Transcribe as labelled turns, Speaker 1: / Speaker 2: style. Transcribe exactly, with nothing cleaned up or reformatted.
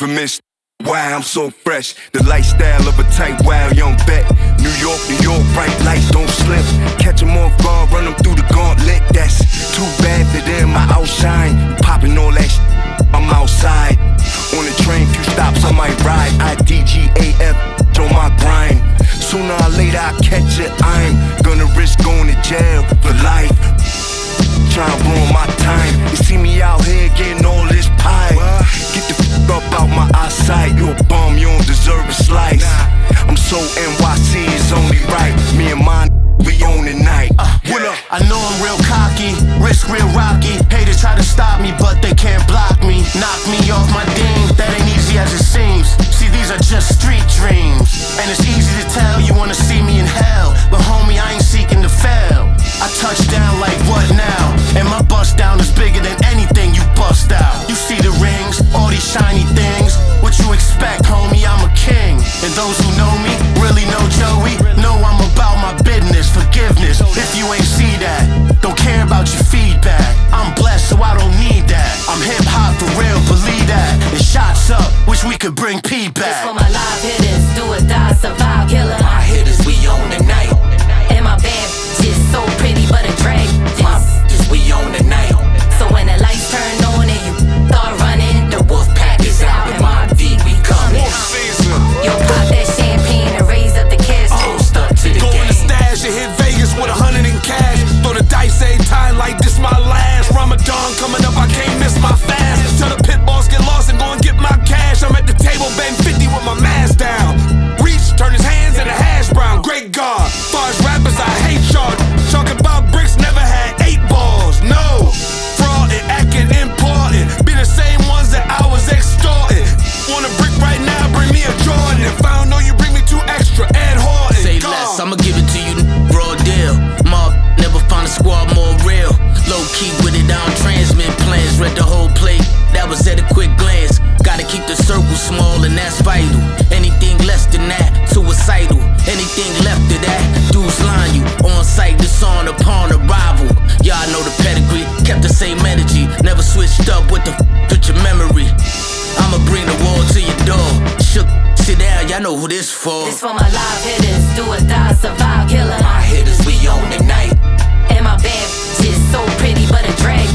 Speaker 1: infamous. Wow, I'm so fresh. The lifestyle of a tight, wild young vet. New York, New York, bright lights don't slip. Catch 'em off guard, run 'em through the gauntlet. That's too bad for them, I outshine. Popping all that shit, I'm outside. On the train, few stops, I might ride. I D G A F on my grind. Sooner or later I catch it, I'm gonna risk going to jail for life. Trying to ruin my time. You see me out here getting all this pie. Get the f up out my eyesight. You a bum, you don't deserve a slice. I'm so N Y C, it's only right. Me and mine, we own the night. Uh, what up?
Speaker 2: I know I'm real cocky, risk real rocky. Haters try to stop me, but they can't block me. Knock me off my ding, that ain't easy as it seems. See, these are just street dreams. And it's easy to tell you wanna see me in hell, but homie, I ain't seeking to fail. I touch down like what now? And my bust down is bigger than anything you bust out. You see the rings, all these shiny things. What you expect, homie? I'm a king. And those who know me, really know Joey, know I'm about my business, forgiveness. If you ain't see that, don't care about your feedback. I'm blessed, so I don't need that. I'm hip hop for real, believe that. And shots up, wish we could bring P back.
Speaker 3: This for my live hitters, do or die, survive, killer.
Speaker 4: My hitters, we own the night.
Speaker 3: And my bad bitch, so pretty but a drag.
Speaker 4: My bitches, we own the night.
Speaker 3: So when the lights turn on and you start running,
Speaker 4: The wolf pack is out and my D, we coming.
Speaker 3: yo, pop that champagne and raise up the cash.
Speaker 4: Post up to the
Speaker 5: Go in the
Speaker 4: game.
Speaker 5: stash and hit Vegas with a hundred in cash. Throw the dice every time like this my last. Ramadan coming up, I can't miss my fast. Tell the pit boss get lost and go and get my cash. I'm at the table, bang fifty with my mask down. Reach, turn his hands into hash brown. Great God, far as rappers, I hate y'all. Talking about bricks, never had eight balls. No, fraud and acting important. Be the same ones that I was extorting. Want a brick right now? Bring me a Jordan. If I don't know you, bring me two extra. Ed Horton.
Speaker 6: Say
Speaker 5: God.
Speaker 6: less, I'ma give it to you, raw deal. Mob never found a squad more real. Low key with it, I don't transmit plans. Read the whole plate, that was at a quick glance. Gotta keep the circle small and that's vital. Anything less than that, suicidal. Anything left of that, dudes line you. On sight, dishon upon arrival. Y'all know the pedigree, kept the same energy. Never switched up with the f with your memory. I'ma bring the wall to your door. Shook, sit down, y'all know who this for.
Speaker 3: This for my live hitters, do or die, survive, killer.
Speaker 4: My hitters, we own the night.
Speaker 3: And my bad bitch, so pretty but a drag.